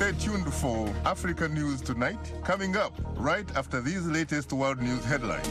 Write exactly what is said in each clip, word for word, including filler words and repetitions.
Stay tuned for Africa News Tonight, coming up right after these latest world news headlines.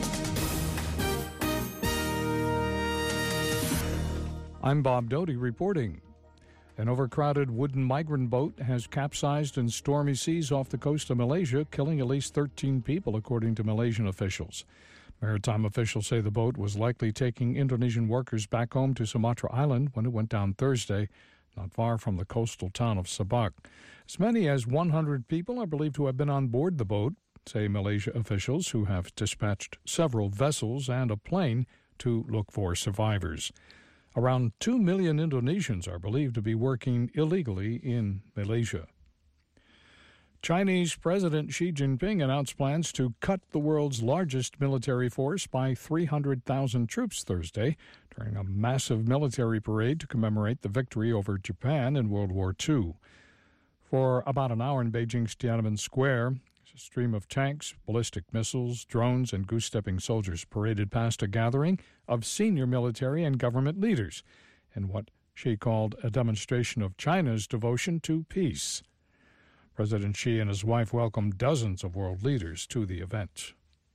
I'm Bob Doty reporting. An overcrowded wooden migrant boat has capsized in stormy seas off the coast of Malaysia, killing at least thirteen people, according to Malaysian officials. Maritime officials say the boat was likely taking Indonesian workers back home to Sumatra Island when it went down Thursday, not far from the coastal town of Sabak. As many as one hundred people are believed to have been on board the boat, say Malaysia officials, who have dispatched several vessels and a plane to look for survivors. Around two million Indonesians are believed to be working illegally in Malaysia. Chinese President Xi Jinping announced plans to cut the world's largest military force by three hundred thousand troops Thursday during a massive military parade to commemorate the victory over Japan in World War Two. For about an hour in Beijing's Tiananmen Square, a stream of tanks, ballistic missiles, drones, and goose-stepping soldiers paraded past a gathering of senior military and government leaders in what Xi called a demonstration of China's devotion to peace. President Xi and his wife welcomed dozens of world leaders to the event.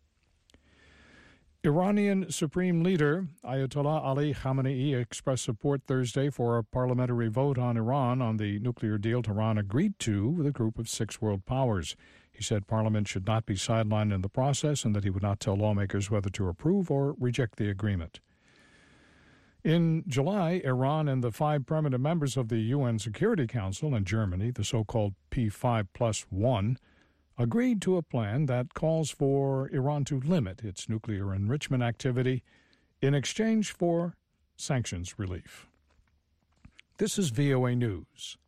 Iranian Supreme Leader Ayatollah Ali Khamenei expressed support Thursday for a parliamentary vote on Iran on the nuclear deal Tehran agreed to with a group of six world powers. He said Parliament should not be sidelined in the process and that he would not tell lawmakers whether to approve or reject the agreement. In July, Iran and the five permanent members of the U N Security Council and Germany, the so-called P five plus one, agreed to a plan that calls for Iran to limit its nuclear enrichment activity in exchange for sanctions relief. This is V O A News.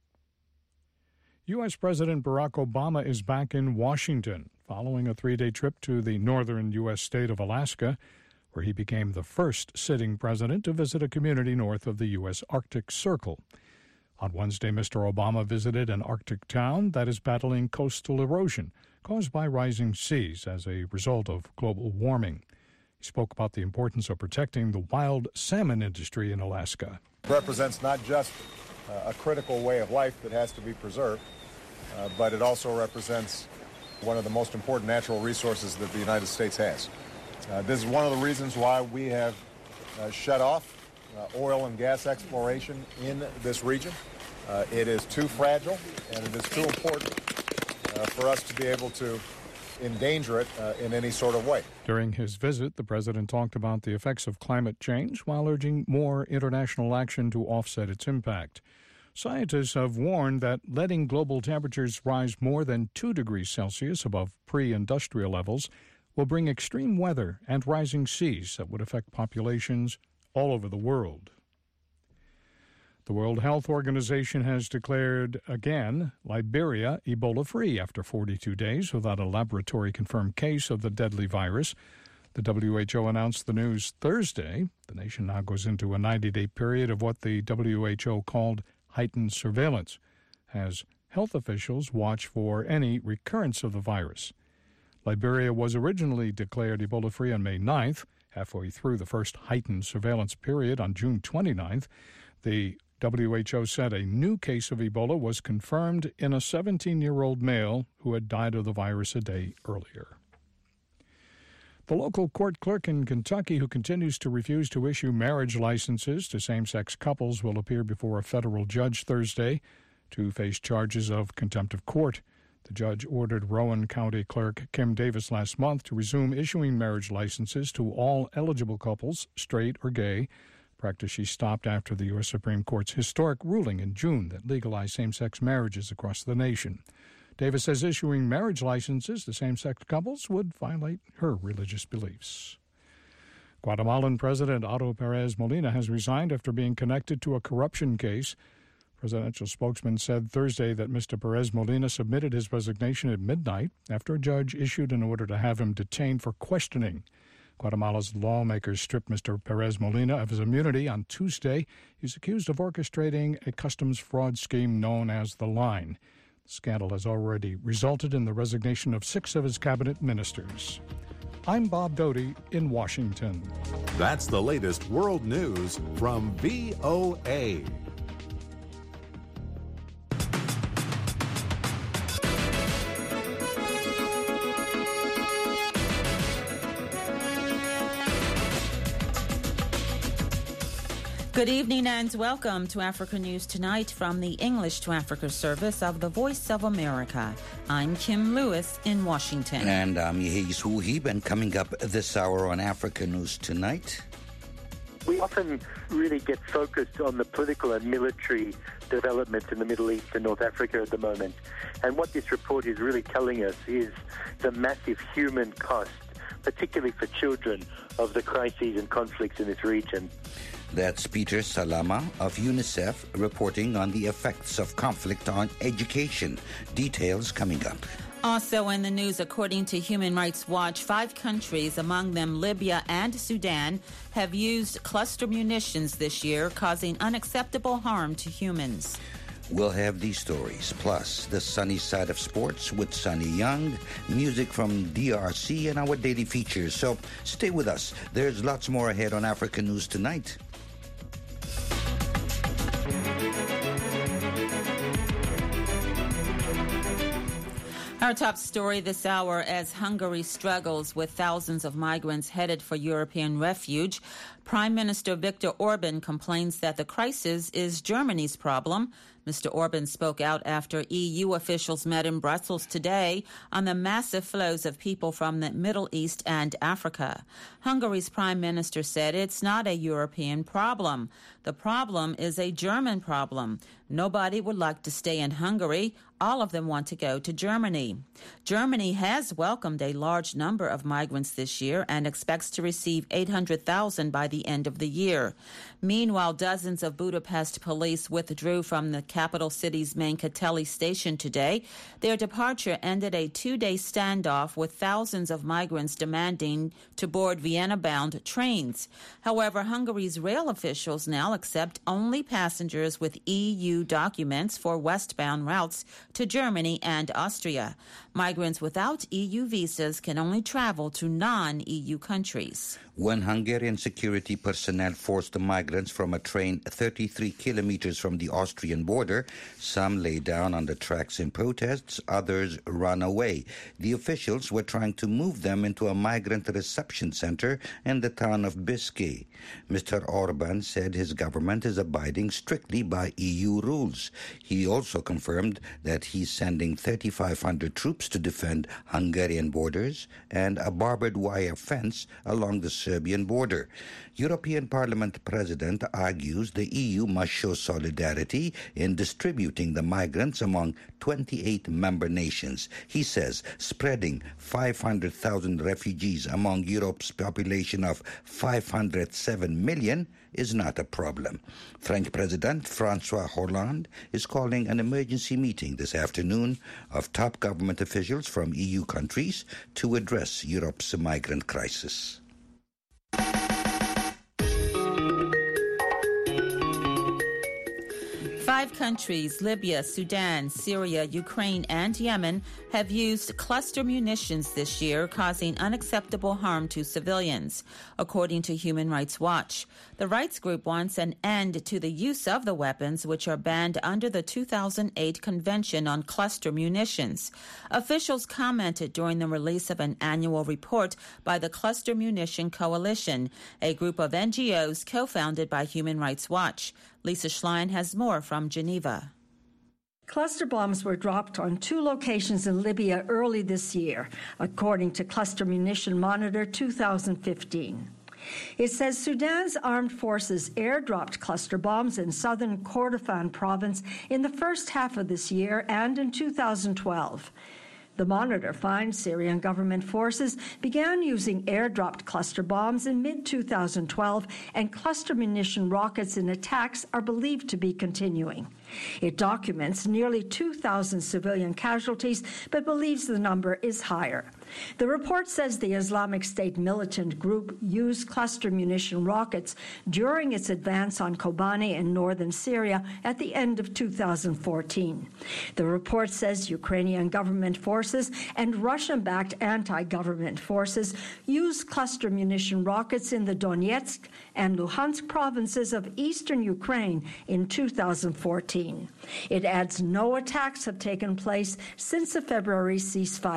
U S. President Barack Obama is back in Washington following a three-day trip to the northern U S state of Alaska, where he became the first sitting president to visit a community north of the U S. Arctic Circle. On Wednesday, Mister Obama visited an Arctic town that is battling coastal erosion caused by rising seas as a result of global warming. He spoke about the importance of protecting the wild salmon industry in Alaska. It represents not just uh, a critical way of life that has to be preserved, uh, but it also represents one of the most important natural resources that the United States has. Uh, this is one of the reasons why we have uh, shut off uh, oil and gas exploration in this region. Uh, it is too fragile and it is too important uh, for us to be able to endanger it uh, in any sort of way. During his visit, the president talked about the effects of climate change while urging more international action to offset its impact. Scientists have warned that letting global temperatures rise more than two degrees Celsius above pre-industrial levels will bring extreme weather and rising seas that would affect populations all over the world. The World Health Organization has declared again Liberia Ebola-free after forty-two days without a laboratory-confirmed case of the deadly virus. The W H O announced the news Thursday. The nation now goes into a ninety-day period of what the W H O called heightened surveillance, as health officials watch for any recurrence of the virus. Liberia was originally declared Ebola-free on May ninth, halfway through the first heightened surveillance period on June twenty-ninth. The W H O said a new case of Ebola was confirmed in a seventeen-year-old male who had died of the virus a day earlier. The local court clerk in Kentucky who continues to refuse to issue marriage licenses to same-sex couples will appear before a federal judge Thursday to face charges of contempt of court. The judge ordered Rowan County Clerk Kim Davis last month to resume issuing marriage licenses to all eligible couples, straight or gay, practice she stopped after the U S. Supreme Court's historic ruling in June that legalized same-sex marriages across the nation. Davis says issuing marriage licenses to same-sex couples would violate her religious beliefs. Guatemalan President Otto Perez Molina has resigned after being connected to a corruption case. Presidential spokesman said Thursday that Mister Perez Molina submitted his resignation at midnight after a judge issued an order to have him detained for questioning. Guatemala's lawmakers stripped Mister Perez Molina of his immunity on Tuesday. He's accused of orchestrating a customs fraud scheme known as The Line. The scandal has already resulted in the resignation of six of his cabinet ministers. I'm Bob Doty in Washington. That's the latest world news from V O A. Good evening and welcome to Africa News Tonight from the English to Africa service of the Voice of America. I'm Kim Lewis in Washington. And I'm Yehis Wuhib, and coming up this hour on Africa News Tonight. We often really get focused on the political and military developments in the Middle East and North Africa at the moment. And what this report is really telling us is the massive human cost, particularly for children, of the crises and conflicts in this region. That's Peter Salama of UNICEF reporting on the effects of conflict on education. Details coming up. Also in the news, according to Human Rights Watch, five countries, among them Libya and Sudan, have used cluster munitions this year, causing unacceptable harm to humans. We'll have these stories, plus the sunny side of sports with Sunny Young, music from D R C, and our daily features. So stay with us. There's lots more ahead on Africa News Tonight. Our top story this hour, as Hungary struggles with thousands of migrants headed for European refuge, Prime Minister Viktor Orban complains that the crisis is Germany's problem. Mister Orban spoke out after E U officials met in Brussels today on the massive flows of people from the Middle East and Africa. Hungary's prime minister said it's not a European problem. The problem is a German problem. Nobody would like to stay in Hungary. All of them want to go to Germany. Germany has welcomed a large number of migrants this year and expects to receive eight hundred thousand by the end of the year. Meanwhile, dozens of Budapest police withdrew from the capital city's main Kateli station today. Their departure ended a two-day standoff with thousands of migrants demanding to board Vienna-bound trains. However, Hungary's rail officials now accept only passengers with E U documents for westbound routes to Germany and Austria. Migrants without E U visas can only travel to non-E U countries. When Hungarian security personnel forced the migrants from a train thirty-three kilometers from the Austrian border, some lay down on the tracks in protests, others ran away. The officials were trying to move them into a migrant reception center in the town of Biszki. Mister Orban said his government is abiding strictly by E U rules. He also confirmed that he's sending thirty-five hundred troops to defend Hungarian borders and a barbed wire fence along the Serbian border. European Parliament President argues the E U must show solidarity in distributing the migrants among twenty-eight member nations. He says spreading five hundred thousand refugees among Europe's population of five hundred seven million is not a problem. French President François Hollande is calling an emergency meeting this afternoon of top government officials from E U countries to address Europe's migrant crisis. Five countries, Libya, Sudan, Syria, Ukraine, and Yemen, have used cluster munitions this year, causing unacceptable harm to civilians, according to Human Rights Watch. The rights group wants an end to the use of the weapons, which are banned under the two thousand eight Convention on Cluster Munitions. Officials commented during the release of an annual report by the Cluster Munition Coalition, a group of N G Os co-founded by Human Rights Watch. Lisa Schlein has more from Geneva. Cluster bombs were dropped on two locations in Libya early this year, according to Cluster Munition Monitor two thousand fifteen. It says Sudan's armed forces airdropped cluster bombs in southern Kordofan province in the first half of this year and in two thousand twelve. The Monitor finds Syrian government forces began using airdropped cluster bombs in mid twenty twelve, and cluster munition rockets in attacks are believed to be continuing. It documents nearly two thousand civilian casualties, but believes the number is higher. The report says the Islamic State militant group used cluster munition rockets during its advance on Kobani in northern Syria at the end of two thousand fourteen. The report says Ukrainian government forces and Russian-backed anti-government forces used cluster munition rockets in the Donetsk and Luhansk provinces of eastern Ukraine in two thousand fourteen. It adds no attacks have taken place since the February ceasefire.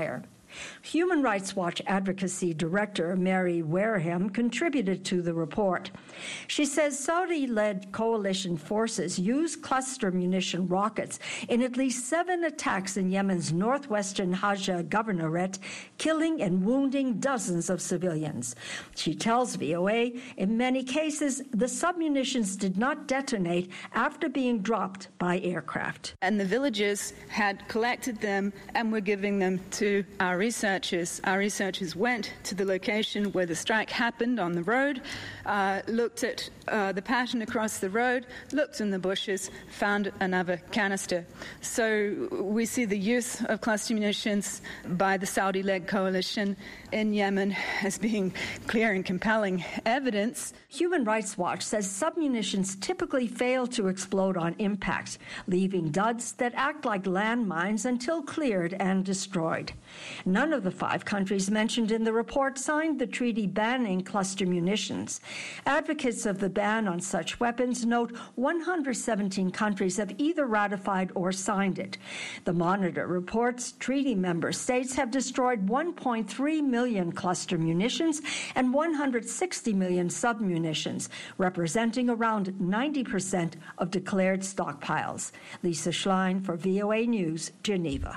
Human Rights Watch Advocacy Director Mary Wareham contributed to the report. She says Saudi-led coalition forces used cluster munition rockets in at least seven attacks in Yemen's northwestern Hajj governorate, killing and wounding dozens of civilians. She tells V O A, in many cases, the submunitions did not detonate after being dropped by aircraft. And the villagers had collected them and were giving them to our researchers. Our researchers went to the location where the strike happened on the road, uh, looked at uh, the pattern across the road, looked in the bushes, found another canister. So we see the use of cluster munitions by the Saudi-led coalition in Yemen as being clear and compelling evidence. Human Rights Watch says submunitions typically fail to explode on impact, leaving duds that act like landmines until cleared and destroyed. None of the five countries mentioned in the report signed the treaty banning cluster munitions. Advocates of the ban on such weapons note one hundred seventeen countries have either ratified or signed it. The Monitor reports treaty member states have destroyed one point three million cluster munitions and one hundred sixty million submunitions, representing around ninety percent of declared stockpiles. Lisa Schlein for V O A News, Geneva.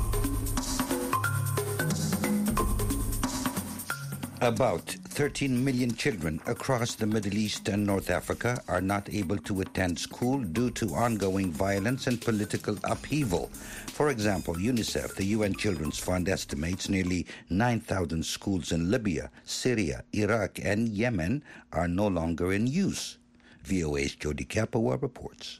About thirteen million children across the Middle East and North Africa are not able to attend school due to ongoing violence and political upheaval. For example, UNICEF, the U N Children's Fund, estimates nearly nine thousand schools in Libya, Syria, Iraq, and Yemen are no longer in use. V O A's Jody Kapoor reports.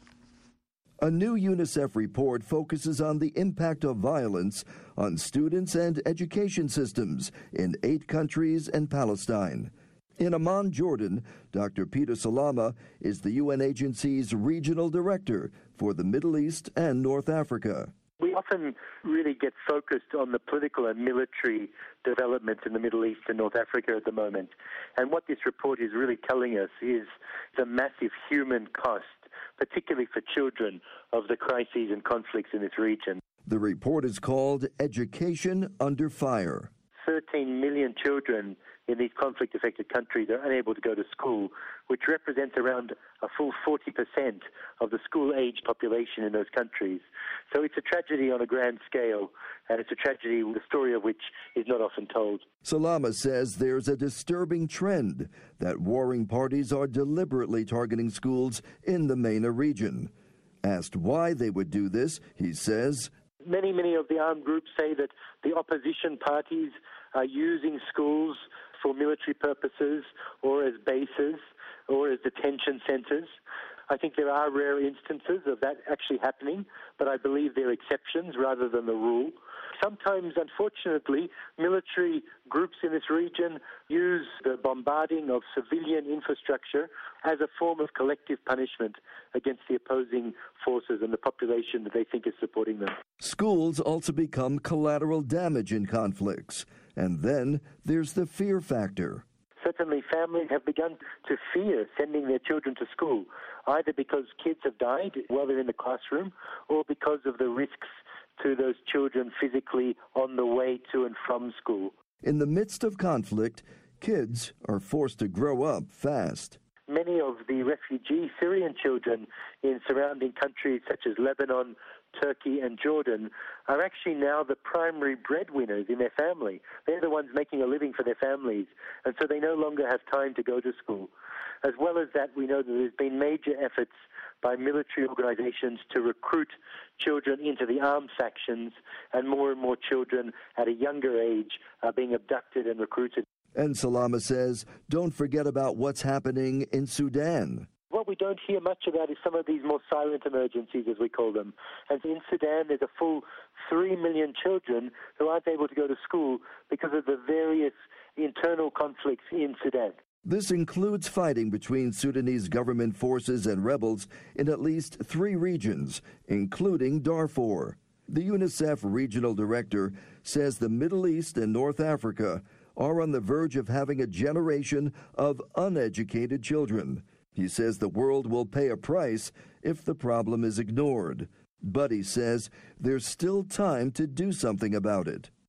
A new UNICEF report focuses on the impact of violence on students and education systems in eight countries and Palestine. In Amman, Jordan, Doctor Peter Salama is the U N agency's regional director for the Middle East and North Africa. We often really get focused on the political and military developments in the Middle East and North Africa at the moment. And what this report is really telling us is the massive human cost, particularly for children, of the crises and conflicts in this region. The report is called Education Under Fire. thirteen million children in these conflict-affected countries are unable to go to school, which represents around a full forty percent of the school-age population in those countries. So it's a tragedy on a grand scale, and it's a tragedy, the story of which is not often told. Salama says there's a disturbing trend that warring parties are deliberately targeting schools in the MENA region. Asked why they would do this, he says, Many, many of the armed groups say that the opposition parties are using schools for military purposes or as bases or as detention centers. I think there are rare instances of that actually happening, but I believe they're exceptions rather than the rule. Sometimes, unfortunately, military groups in this region use the bombarding of civilian infrastructure as a form of collective punishment against the opposing forces and the population that they think is supporting them. Schools also become collateral damage in conflicts. And then there's the fear factor. Certainly, families have begun to fear sending their children to school, either because kids have died while they're in the classroom or because of the risks to those children physically on the way to and from school. In the midst of conflict, kids are forced to grow up fast. Many of the refugee Syrian children in surrounding countries such as Lebanon, Turkey and Jordan are actually now the primary breadwinners in their family. They're the ones making a living for their families, and so they no longer have time to go to school. As well as that, we know that there's been major efforts by military organizations to recruit children into the armed factions, and more and more children at a younger age are being abducted and recruited. And Salama says, don't forget about what's happening in Sudan. What we don't hear much about is some of these more silent emergencies, as we call them. And in Sudan, there's a full three million children who aren't able to go to school because of the various internal conflicts in Sudan. This includes fighting between Sudanese government forces and rebels in at least three regions, including Darfur. The UNICEF regional director says the Middle East and North Africa are on the verge of having a generation of uneducated children. He says the world will pay a price if the problem is ignored. But he says there's still time to do something about it.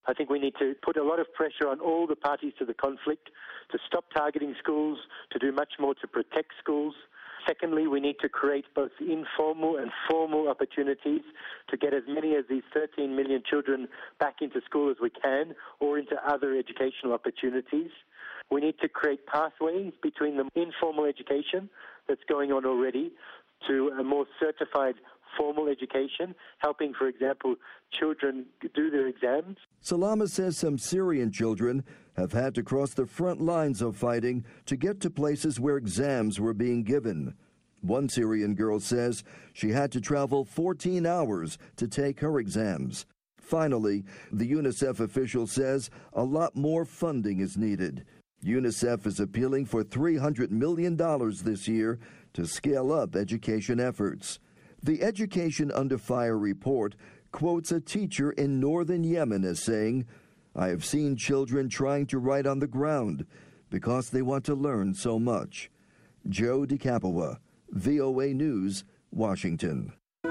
I think we need to put a lot of pressure on all the parties to the conflict to stop targeting schools, to do much more to protect schools. Secondly, we need to create both informal and formal opportunities to get as many as these thirteen million children back into school as we can, or into other educational opportunities. We need to create pathways between the informal education that's going on already to a more certified formal education, helping, for example, children do their exams. Salama says some Syrian children have had to cross the front lines of fighting to get to places where exams were being given. One Syrian girl says she had to travel fourteen hours to take her exams. Finally, the UNICEF official says a lot more funding is needed. UNICEF is appealing for three hundred million dollars this year to scale up education efforts. The Education Under Fire report quotes a teacher in northern Yemen as saying, "I have seen children trying to write on the ground because they want to learn so much." Joe DeCapua, V O A News, Washington.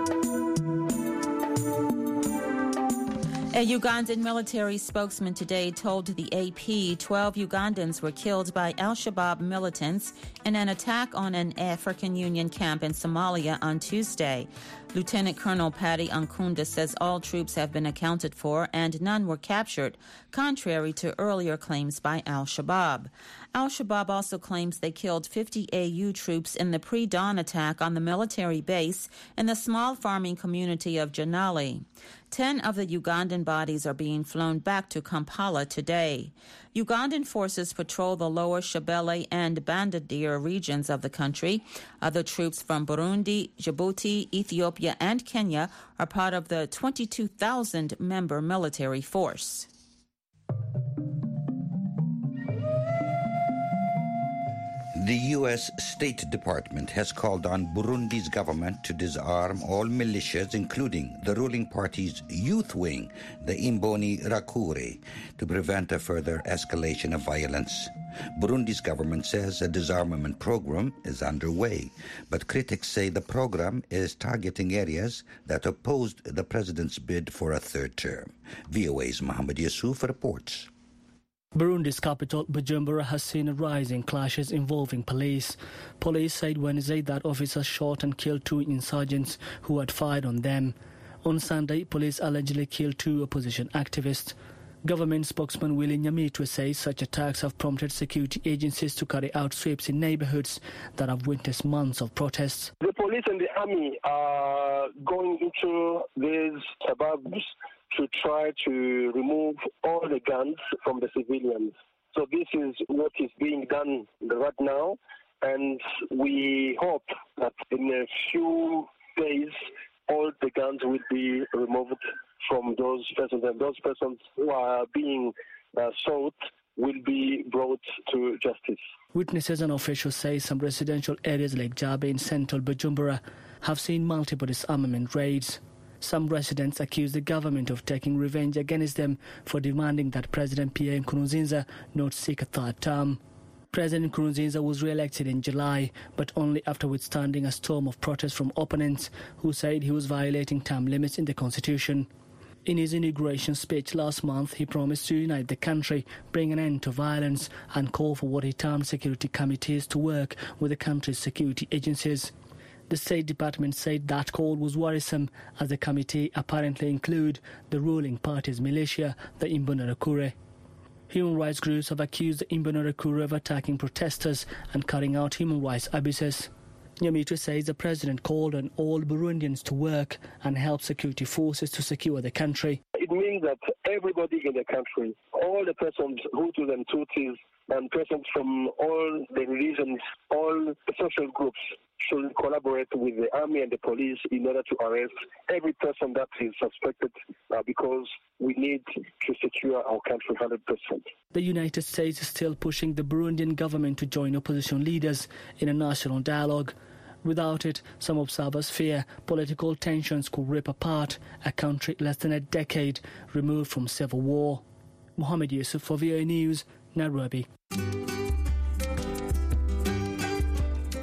A Ugandan military spokesman today told the A P twelve Ugandans were killed by al-Shabaab militants in an attack on an African Union camp in Somalia on Tuesday. Lieutenant Colonel Paddy Ankunda says all troops have been accounted for and none were captured, contrary to earlier claims by al-Shabaab. Al-Shabaab also claims they killed fifty A U troops in the pre-dawn attack on the military base in the small farming community of Janali. Ten of the Ugandan bodies are being flown back to Kampala today. Ugandan forces patrol the lower Shabelle and Bandadir regions of the country. Other troops from Burundi, Djibouti, Ethiopia, and Kenya are part of the twenty-two thousand member military force. The U S State Department has called on Burundi's government to disarm all militias, including the ruling party's youth wing, the Imbonerakure, to prevent a further escalation of violence. Burundi's government says a disarmament program is underway, but critics say the program is targeting areas that opposed the president's bid for a third term. V O A's Mohammed Yusuf reports. Burundi's capital, Bujumbura, has seen a rise in clashes involving police. Police said Wednesday that officers shot and killed two insurgents who had fired on them. On Sunday, police allegedly killed two opposition activists. Government spokesman Willie Nyamitwe says such attacks have prompted security agencies to carry out sweeps in neighborhoods that have witnessed months of protests. The police and the army are going into these suburbs to try to remove all the guns from the civilians. So this is what is being done right now, and we hope that in a few days all the guns will be removed from those persons, and those persons who are being uh, sought will be brought to justice. Witnesses and officials say some residential areas like Jabe in central Bujumbura have seen multiple disarmament raids. Some residents accuse the government of taking revenge against them for demanding that President Pierre Nkurunziza not seek a third term. President Nkurunziza was re-elected in July, but only after withstanding a storm of protests from opponents who said he was violating term limits in the constitution. In his inauguration speech last month, he promised to unite the country, bring an end to violence, and call for what he termed security committees to work with the country's security agencies. The State Department said that call was worrisome, as the committee apparently include the ruling party's militia, the Imbonerakure. Human rights groups have accused the Imbonerakure of attacking protesters and carrying out human rights abuses. Nyamitwe says the president called on all Burundians to work and help security forces to secure the country. It means that everybody in the country, all the persons, Hutus and Tutsis, and persons from all the religions, all the social groups, should collaborate with the army and the police in order to arrest every person that is suspected, uh, because we need to secure our country one hundred percent. The United States is still pushing the Burundian government to join opposition leaders in a national dialogue. Without it, some observers fear political tensions could rip apart a country less than a decade removed from civil war. Mohammed Yusuf for V O A News, Nairobi.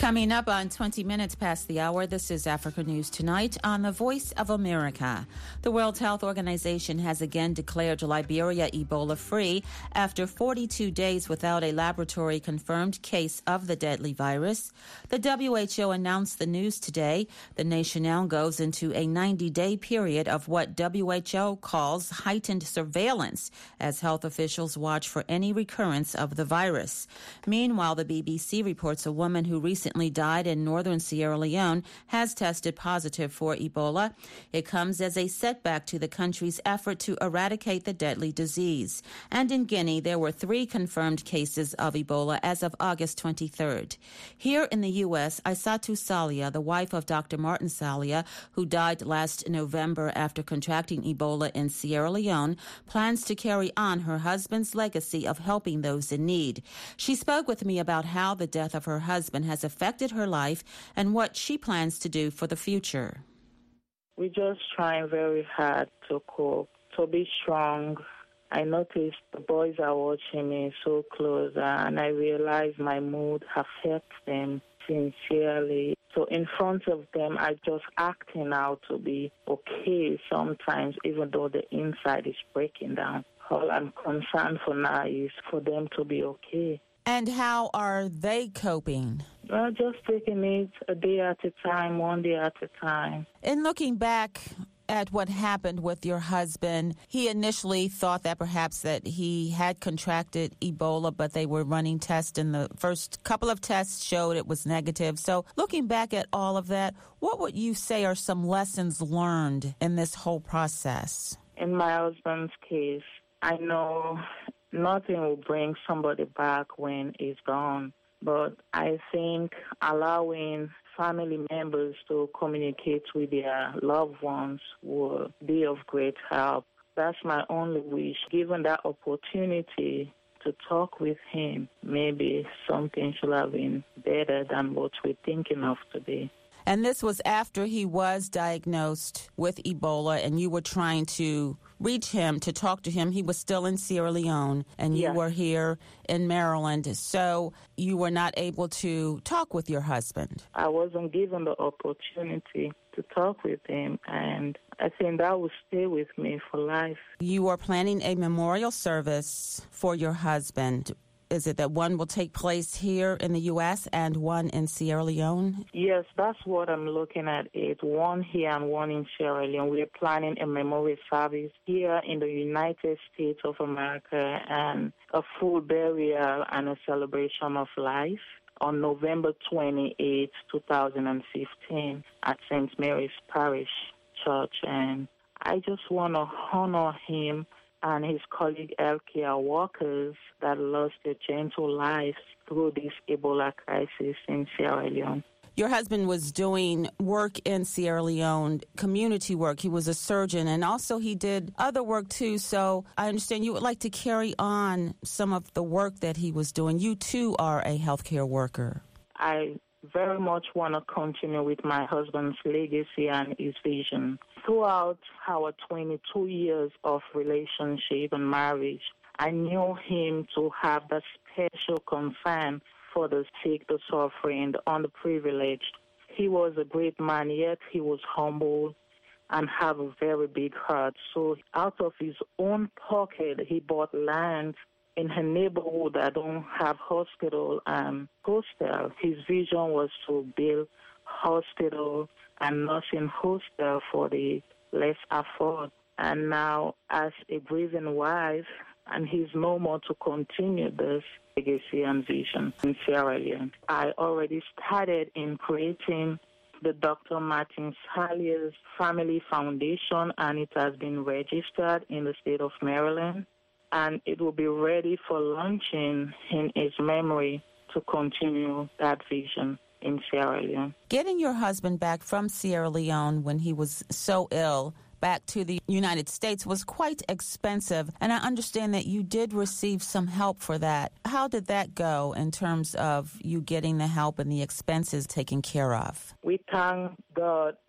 Coming up on twenty minutes past the hour, this is Africa News Tonight on the Voice of America. The World Health Organization has again declared Liberia Ebola-free after forty-two days without a laboratory-confirmed case of the deadly virus. The W H O announced the news today. The nation now goes into a ninety-day period of what W H O calls heightened surveillance as health officials watch for any recurrence of the virus. Meanwhile, the B B C reports a woman who recently died in northern Sierra Leone has tested positive for Ebola. It comes as a setback to the country's effort to eradicate the deadly disease. And in Guinea, there were three confirmed cases of Ebola as of August twenty-third. Here in the U S, Aissatou Salia, the wife of Doctor Martin Salia, who died last November after contracting Ebola in Sierra Leone, plans to carry on her husband's legacy of helping those in need. She spoke with me about how the death of her husband has affected her life and what she plans to do for the future. We're just trying very hard to cope, to be strong. I noticed the boys are watching me so close, and I realize my mood affects them sincerely. So in front of them, I just acting out to be okay sometimes, even though the inside is breaking down. All I'm concerned for now is for them to be okay. And how are they coping? Well, just taking it a day at a time, one day at a time. In looking back at what happened with your husband, he initially thought that perhaps that he had contracted Ebola, but they were running tests, and the first couple of tests showed it was negative. So looking back at all of that, what would you say are some lessons learned in this whole process? In my husband's case, I know nothing will bring somebody back when he's gone. But I think allowing family members to communicate with their loved ones will be of great help. That's my only wish. Given that opportunity to talk with him, maybe something should have been better than what we're thinking of today. And this was after he was diagnosed with Ebola, and you were trying to reach him, to talk to him. He was still in Sierra Leone, and you Yes. were here in Maryland. So you were not able to talk with your husband. I wasn't given the opportunity to talk with him, and I think that will stay with me for life. You are planning a memorial service for your husband. Is it that one will take place here in the U S and one in Sierra Leone? Yes, that's what I'm looking at. It one here and one in Sierra Leone. We're planning a memorial service here in the United States of America and a full burial and a celebration of life on November twenty-eighth, twenty fifteen at Saint Mary's Parish Church. And I just want to honor him and his colleague healthcare workers that lost their gentle lives through this Ebola crisis in Sierra Leone. Your husband was doing work in Sierra Leone, community work. He was a surgeon, and also he did other work too. So I understand you would like to carry on some of the work that he was doing. You too are a healthcare worker. I very much want to continue with my husband's legacy and his vision. Throughout our twenty-two years of relationship and marriage, I knew him to have that special concern for the sick, the suffering, the underprivileged. He was a great man, yet he was humble and have a very big heart. So out of his own pocket, he bought land in her neighborhood that don't have hospital and hostel. His vision was to build hospital and nursing hostel for the less afford. And now, as a grieving wife, and he's no more to continue this legacy and vision in Sierra Leone. I already started in creating the Doctor Martin Salia's Family Foundation, and it has been registered in the state of Maryland. And it will be ready for launching in his memory to continue that vision in Sierra Leone. Getting your husband back from Sierra Leone when he was so ill back to the United States was quite expensive, and I understand that you did receive some help for that. How did that go in terms of you getting the help and the expenses taken care of? We thank God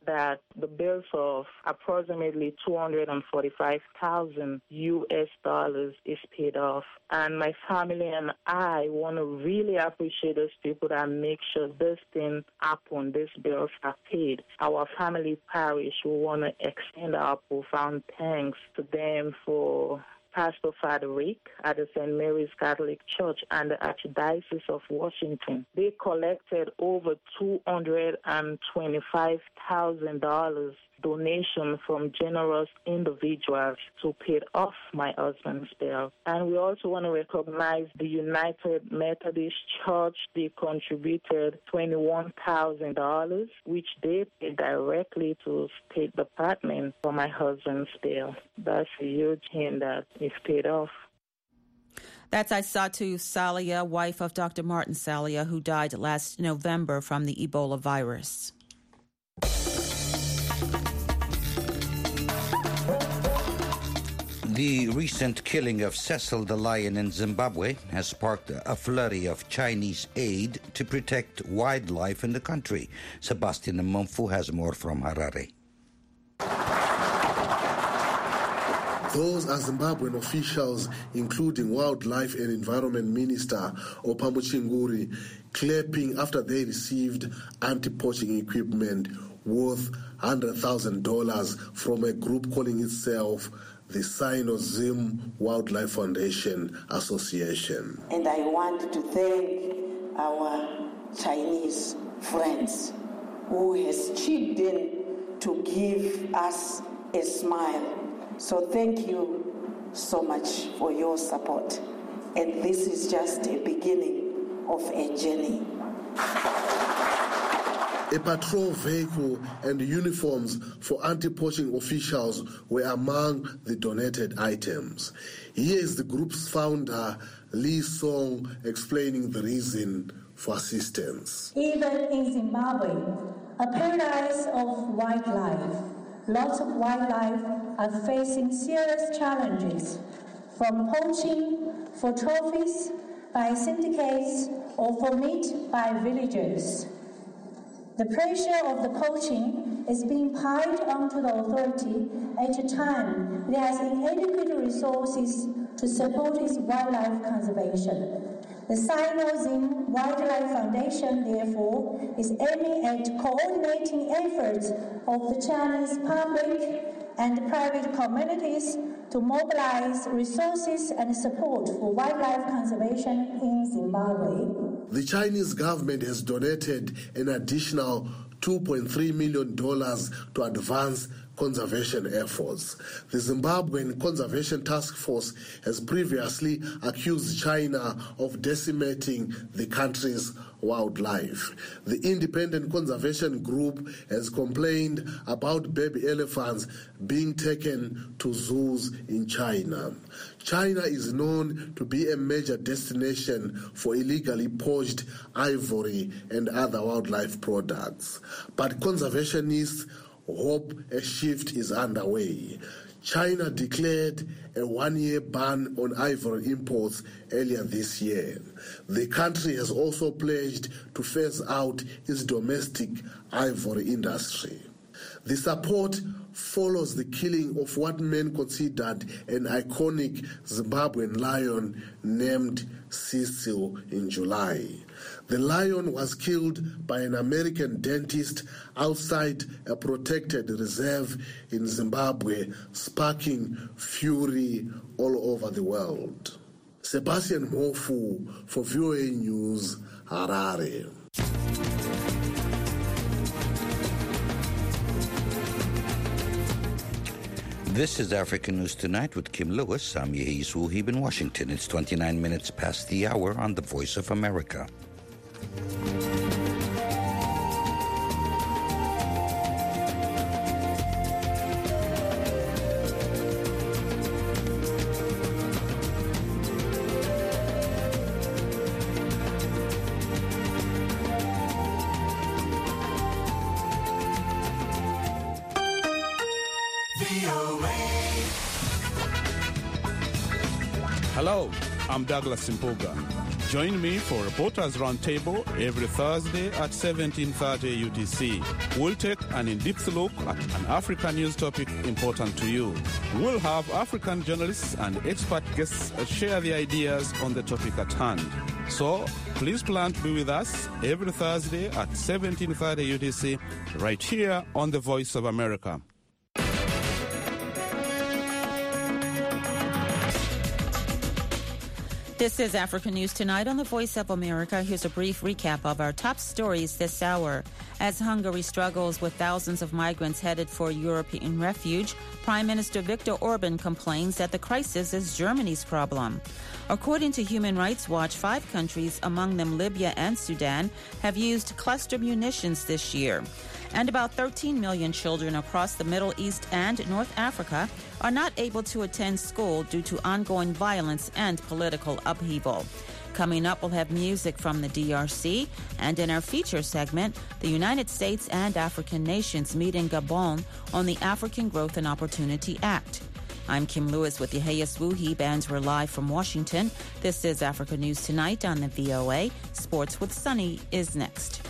that the bills of approximately two hundred forty-five thousand U S dollars is paid off. And my family and I want to really appreciate those people that make sure this thing happen, these bills are paid. Our family parish, we want to extend our profound thanks to them for Pastor Father Rick at the Saint Mary's Catholic Church and the Archdiocese of Washington. They collected over two hundred twenty-five thousand dollars donation from generous individuals to pay off my husband's bill. And we also want to recognize the United Methodist Church. They contributed twenty-one thousand dollars, which they paid directly to State Department for my husband's bill. That's a huge thing that is paid off. That's Aissatou Salia, wife of Doctor Martin Salia, who died last November from the Ebola virus. The recent killing of Cecil the lion in Zimbabwe has sparked a flurry of Chinese aid to protect wildlife in the country. Sebastian Mumfu has more from Harare. Those are Zimbabwean officials, including Wildlife and Environment Minister Opamo Chinguri, clapping after they received anti-poaching equipment worth one hundred thousand dollars from a group calling itself the Sino-Zim Wildlife Foundation Association. And I want to thank our Chinese friends who has chipped in to give us a smile. So thank you so much for your support. And this is just a beginning of a journey. A patrol vehicle and uniforms for anti-poaching officials were among the donated items. Here is the group's founder, Lee Song, explaining the reason for assistance. Even in Zimbabwe, a paradise of wildlife, lots of wildlife are facing serious challenges, from poaching for trophies by syndicates or for meat by villagers. The pressure of the poaching is being piled onto the authority at a time it has inadequate resources to support its wildlife conservation. The Sino-Zim Wildlife Foundation, therefore, is aiming at coordinating efforts of the Chinese public and private communities to mobilize resources and support for wildlife conservation in Zimbabwe. The Chinese government has donated an additional two point three million dollars to advance conservation efforts. The Zimbabwean Conservation Task Force has previously accused China of decimating the country's wildlife. The independent conservation group has complained about baby elephants being taken to zoos in China. China is known to be a major destination for illegally poached ivory and other wildlife products. But conservationists hope a shift is underway. China declared a one-year ban on ivory imports earlier this year. The country has also pledged to phase out its domestic ivory industry. The support follows the killing of what men considered an iconic Zimbabwean lion named Cecil in July. The lion was killed by an American dentist outside a protected reserve in Zimbabwe, sparking fury all over the world. Sebastian Mofu for V O A News, Harare. This is African News Tonight with Kim Lewis. I'm Yehis Wuhib in Washington. It's twenty-nine minutes past the hour on the Voice of America. Hello, I'm Douglas Simpoga. Join me for Reporters Roundtable every Thursday at seventeen thirty U T C. We'll take an in-depth look at an African news topic important to you. We'll have African journalists and expert guests share their ideas on the topic at hand. So please plan to be with us every Thursday at seventeen thirty U T C right here on The Voice of America. This is Africa News Tonight on the Voice of America. Here's a brief recap of our top stories this hour. As Hungary struggles with thousands of migrants headed for European refuge, Prime Minister Viktor Orban complains that the crisis is Germany's problem. According to Human Rights Watch, five countries, among them Libya and Sudan, have used cluster munitions this year. And about thirteen million children across the Middle East and North Africa are not able to attend school due to ongoing violence and political upheaval. Coming up, we'll have music from the D R C, and in our feature segment, the United States and African nations meet in Gabon on the African Growth and Opportunity Act. I'm Kim Lewis with Yehias Wuhib, and we're live from Washington. This is Africa News Tonight on the V O A. Sports with Sunny is next.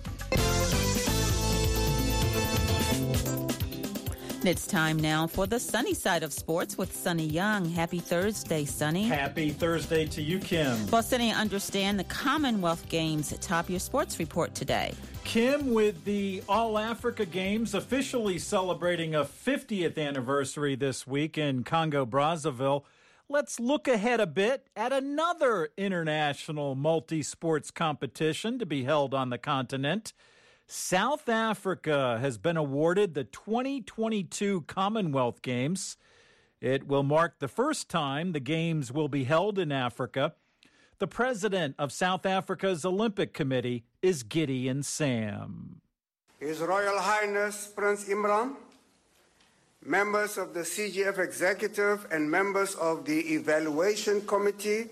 It's time now for the sunny side of sports with Sunny Young. Happy Thursday, Sunny. Happy Thursday to you, Kim. Well, Sunny, understand the Commonwealth Games top your sports report today. Kim, with the All-Africa Games officially celebrating a fiftieth anniversary this week in Congo-Brazzaville, let's look ahead a bit at another international multi-sports competition to be held on the continent. South Africa has been awarded the twenty twenty-two Commonwealth Games. It will mark the first time the Games will be held in Africa. The president of South Africa's Olympic Committee is Gideon Sam. His Royal Highness Prince Imran, members of the C G F Executive and members of the Evaluation Committee,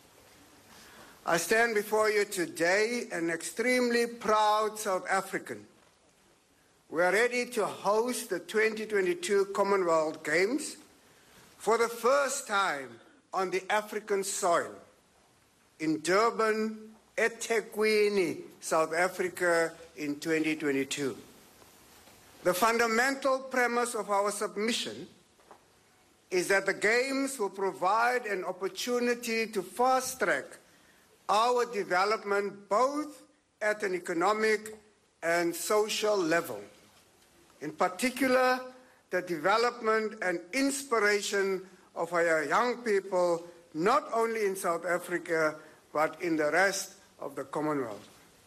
I stand before you today an extremely proud South African. We are ready to host the twenty twenty-two Commonwealth Games for the first time on the African soil in Durban, eThekwini, South Africa in twenty twenty-two. The fundamental premise of our submission is that the Games will provide an opportunity to fast-track our development both at an economic and social level. In particular, the development and inspiration of our young people, not only in South Africa, but in the rest of the Commonwealth.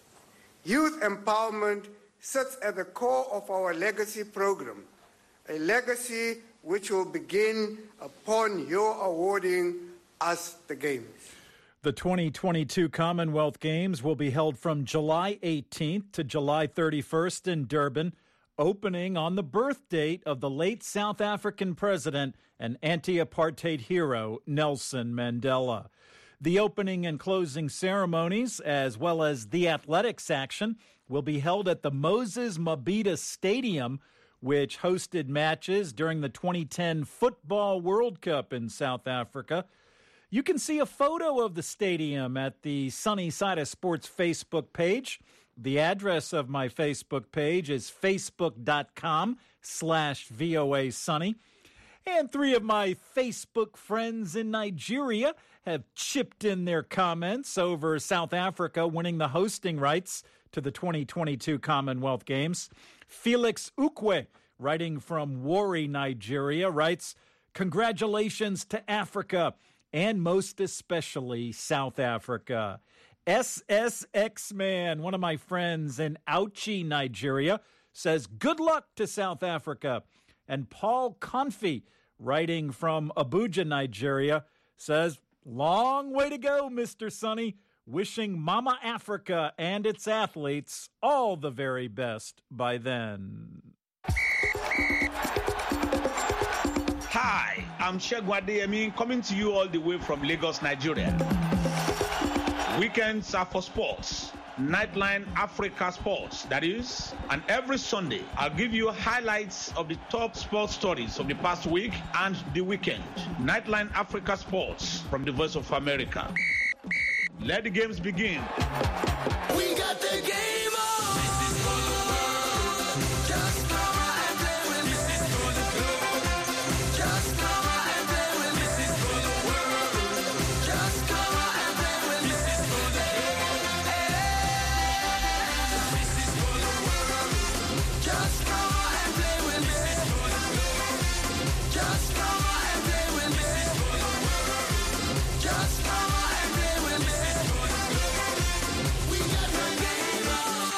Youth empowerment sits at the core of our legacy program, a legacy which will begin upon your awarding us the Games. The twenty twenty-two Commonwealth Games will be held from July eighteenth to July thirty-first in Durban, opening on the birth date of the late South African president and anti-apartheid hero Nelson Mandela. The opening and closing ceremonies, as well as the athletics action, will be held at the Moses Mabhida Stadium, which hosted matches during the twenty ten Football World Cup in South Africa. You can see a photo of the stadium at the Sunny Side of Sports Facebook page. The address of my Facebook page is facebook.com slash VOA Sunny. And three of my Facebook friends in Nigeria have chipped in their comments over South Africa winning the hosting rights to the twenty twenty-two Commonwealth Games. Felix Ukwe, writing from Warri, Nigeria, writes, "Congratulations to Africa, and most especially South Africa." S S X Man, one of my friends in Auchi, Nigeria, says, "Good luck to South Africa." And Paul Confi, writing from Abuja, Nigeria, says, "Long way to go, Mister Sunny. Wishing Mama Africa and its athletes all the very best by then." Hi, I'm Segun Adeyemi, coming to you all the way from Lagos, Nigeria. Weekends are for sports. Nightline Africa Sports, that is. And every Sunday, I'll give you highlights of the top sports stories of the past week and the weekend. Nightline Africa Sports from the Voice of America. Let the games begin. We got the game on. Just come out and play with me. This is for the globe. Just come out and play with me. This is for the world. Just come out and play with me. This is for the globe. This is for the world. Just come out and play with me. This is for the globe. Just come out and play with me. This is for the world. Just come out and play with me. This is for the globe. We got the game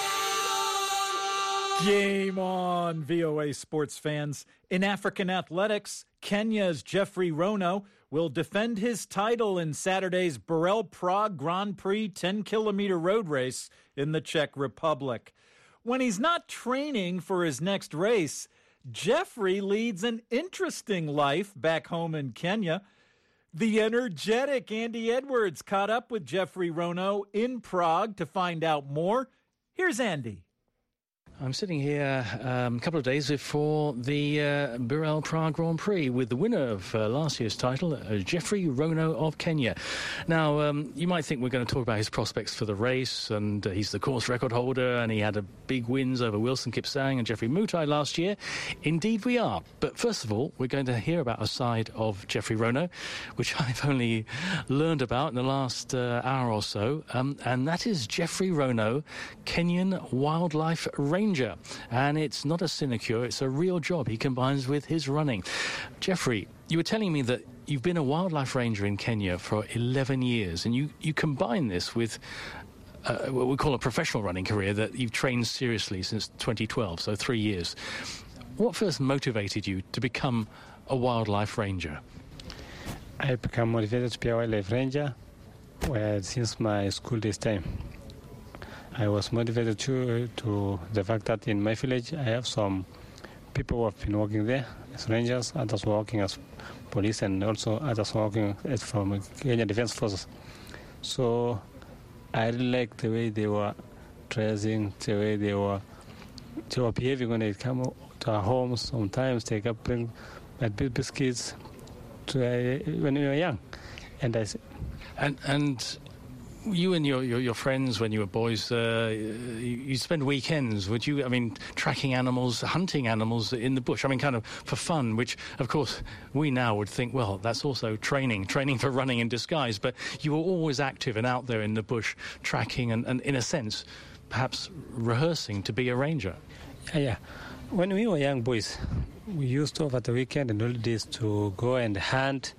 on. Game on, V O A sports fans. In African athletics, Kenya's Jeffrey Rono will defend his title in Saturday's Burrell Prague Grand Prix ten-kilometer road race in the Czech Republic. When he's not training for his next race, Jeffrey leads an interesting life back home in Kenya. The energetic Andy Edwards caught up with Jeffrey Rono in Prague to find out more. Here's Andy. I'm sitting here um, a couple of days before the uh, Burrell Prague Grand Prix with the winner of uh, last year's title, uh, Jeffrey Rono of Kenya. Now, um, you might think we're going to talk about his prospects for the race, and uh, he's the course record holder, and he had a big wins over Wilson Kipsang and Jeffrey Mutai last year. Indeed we are. But first of all, we're going to hear about a side of Jeffrey Rono, which I've only learned about in the last uh, hour or so, um, and that is Jeffrey Rono, Kenyan wildlife ranger. And it's not a sinecure, it's a real job he combines with his running. Jeffrey, you were telling me that you've been a wildlife ranger in Kenya for eleven years, and you, you combine this with uh, what we call a professional running career that you've trained seriously since twenty twelve, so three years. What first motivated you to become a wildlife ranger? I became motivated to be a wildlife ranger well, since my school days time. I was motivated to, to the fact that in my village I have some people who have been working there as rangers, others working as police, and also others working as from Kenya Defence Forces. So I really like the way they were dressing, the way they were, they were behaving when they come to our homes. Sometimes they can bring my biscuits to uh, when we were young, and I. And and. You and your, your, your friends, when you were boys, uh, you, you spend weekends, would you, I mean, tracking animals, hunting animals in the bush, I mean, kind of for fun, which, of course, we now would think, well, that's also training, training for running in disguise, but you were always active and out there in the bush, tracking and, and in a sense, perhaps rehearsing to be a ranger. Yeah, yeah. When we were young boys, we used to, over the weekend and holidays, to go and hunt,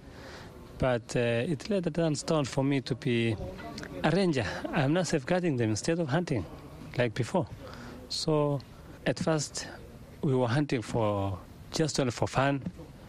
but uh, it later turns down for me to be a ranger. I'm not safeguarding them instead of hunting like before. So at first we were hunting for just only for fun,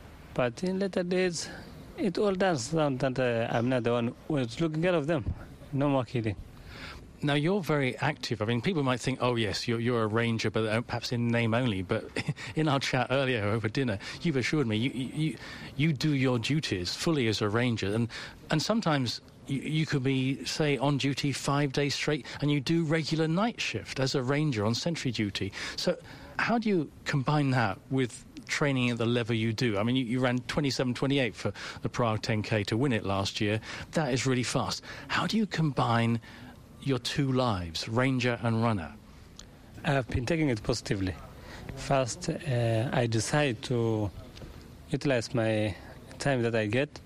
but in later days it all turns down that uh, I'm not the one who's looking out of them. No more killing. Now, you're very active. I mean, people might think, oh, yes, you're, you're a ranger, but uh, perhaps in name only. But in our chat earlier over dinner, you've assured me you, you, you do your duties fully as a ranger. And, and sometimes you, you could be, say, on duty five days straight, and you do regular night shift as a ranger on sentry duty. So how do you combine that with training at the level you do? I mean, you, you ran twenty-seven twenty-eight for the Prague ten K to win it last year. That is really fast. How do you combine your two lives, ranger and runner? I've been taking it positively. First, uh, I decide to utilize my time that I get.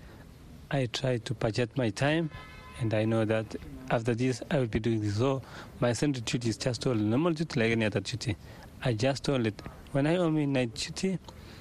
I try to budget my time, and I know that after this I will be doing this. So my sentry duty is just only normal duty like any other duty. I just told it when I own night duty,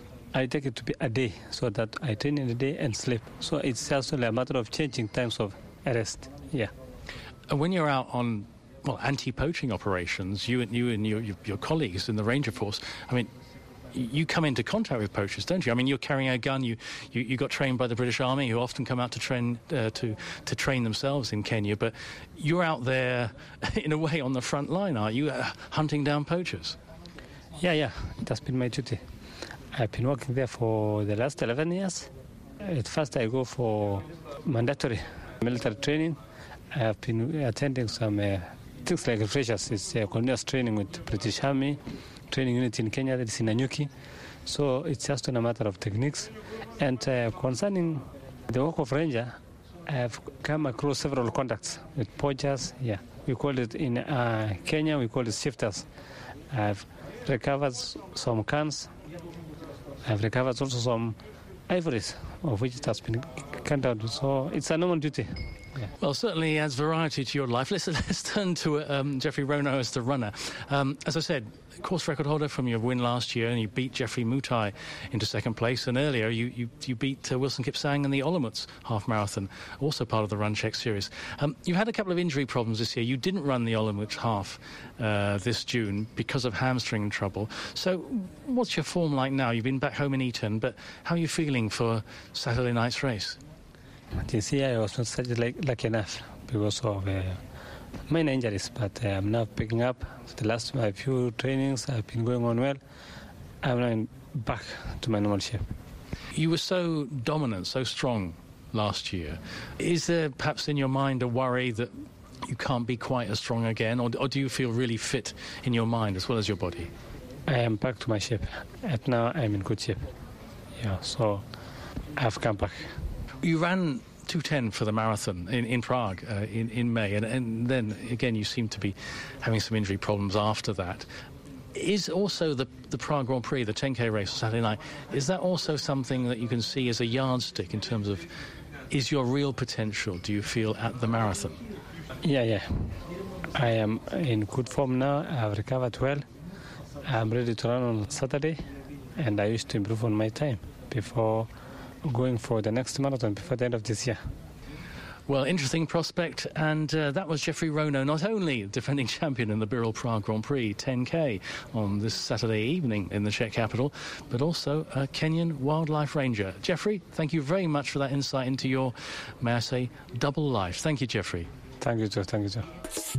I take it to be a day, so that I train in the day and sleep. So it's just only a matter of changing times of rest. Yeah. And when you're out on, well, anti-poaching operations, you and you and your, your your colleagues in the Ranger Force, I mean, you come into contact with poachers, don't you? I mean, you're carrying a gun. You you, you got trained by the British Army, who often come out to train uh, to to train themselves in Kenya. But you're out there, in a way, on the front line, are you, uh, hunting down poachers? Yeah, yeah, it has been my duty. I've been working there for the last eleven years. At first, I go for mandatory military training. I have been attending some uh, things like refreshers. It's uh, continuous training with British Army, training unit in Kenya that is in Nanyuki. So it's just a matter of techniques. And uh, concerning the work of ranger, I've come across several contacts with poachers. Yeah, we call it in uh, Kenya, we call it shifters. I've recovered some cans. I've recovered also some ivories, of which it has been cut out. So it's a normal duty. Yeah. Well, certainly adds variety to your life. Let's, let's turn to um, Jeffrey Rono as the runner. Um, as I said, course record holder from your win last year, and you beat Jeffrey Mutai into second place. And earlier, you, you, you beat uh, Wilson Kipsang in the Olomouc half marathon, also part of the Run Check series. Um, you had a couple of injury problems this year. You didn't run the Olomouc half uh, this June because of hamstring trouble. So what's your form like now? You've been back home in Eton, but how are you feeling for Saturday night's race? This year I was not such like, lucky enough because of uh, minor injuries, but uh, I'm now picking up. The last my few trainings have been going on well. I'm now back to my normal shape. You were so dominant, so strong last year. Is there perhaps in your mind a worry that you can't be quite as strong again, or, or do you feel really fit in your mind as well as your body? I am back to my shape. At now I'm in good shape. Yeah, so I've come back. You ran two ten for the marathon in, in Prague uh, in, in May, and, and then again you seem to be having some injury problems after that. Is also the, the Prague Grand Prix, the ten K race on Saturday night, is that also something that you can see as a yardstick in terms of, is your real potential, do you feel, at the marathon? Yeah, yeah. I am in good form now. I have recovered well. I'm ready to run on Saturday, and I used to improve on my time before going for the next marathon before the end of this year. Well, interesting prospect, and uh, that was Jeffrey Rono, not only defending champion in the Birol Prague Grand Prix ten K on this Saturday evening in the Czech capital, but also a Kenyan wildlife ranger. Jeffrey, thank you very much for that insight into your, may I say, double life. Thank you, Jeffrey. Thank you, Joe. Thank you, Joe.